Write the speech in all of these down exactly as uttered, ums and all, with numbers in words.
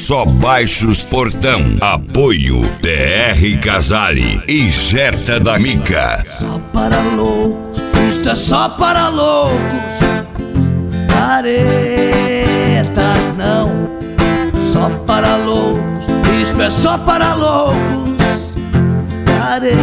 Só Baixos Portão. Apoio T R Casale e Jeta da Mica. Só para loucos, isto é só para loucos. Caretas não. Só para loucos, isto é só para loucos. Caretas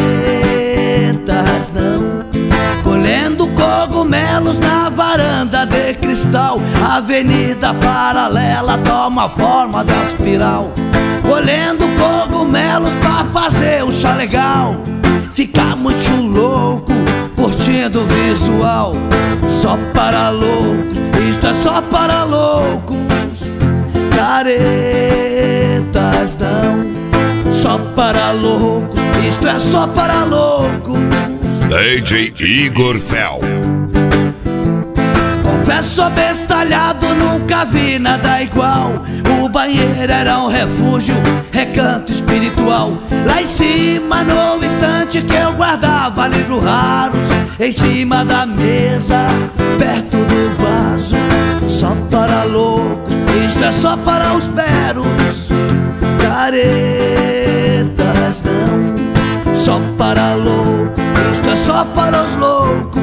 não. Colhendo cogumelos na varanda de cristal. Avenida paralela toma forma de espiral. Colhendo cogumelos pra fazer um chá legal. Ficar muito louco, curtindo o visual. Só para loucos, isto é só para loucos. Caretas não. Só para loucos, isto é só para loucos. D J Igor Fel. Confesso abestalhado, nunca vi nada igual. O banheiro era um refúgio, recanto espiritual. Lá em cima, no instante que eu guardava livros raros, em cima da mesa, perto do vaso. Só para loucos, isto é só para os beros. Caretas não. Só para loucos, isto é só para os loucos.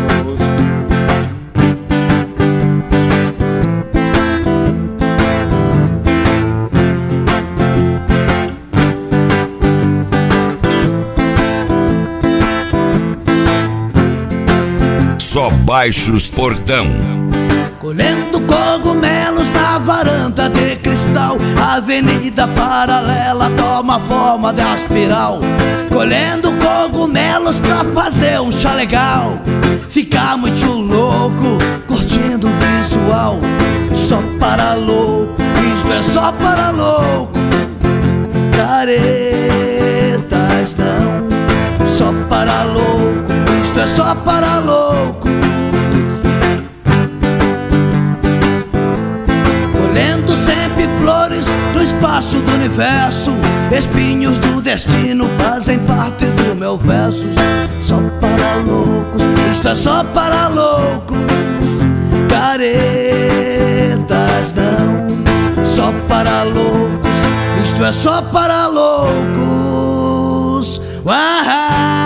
Só Baixos Portão. Colhendo cogumelos na varanda de cristal. Avenida paralela toma forma de espiral. Colhendo cogumelos pra fazer um chá legal. Ficar muito louco, curtindo o visual. Só para louco, isto é só para louco. Caretas não. Só para louco, isto é só para louco. Colhendo sempre flores no espaço do universo. Espinhos do destino fazem parte do meu verso. Só para loucos, isto é só para loucos. Caretas não. Só para loucos, isto é só para loucos. Uau!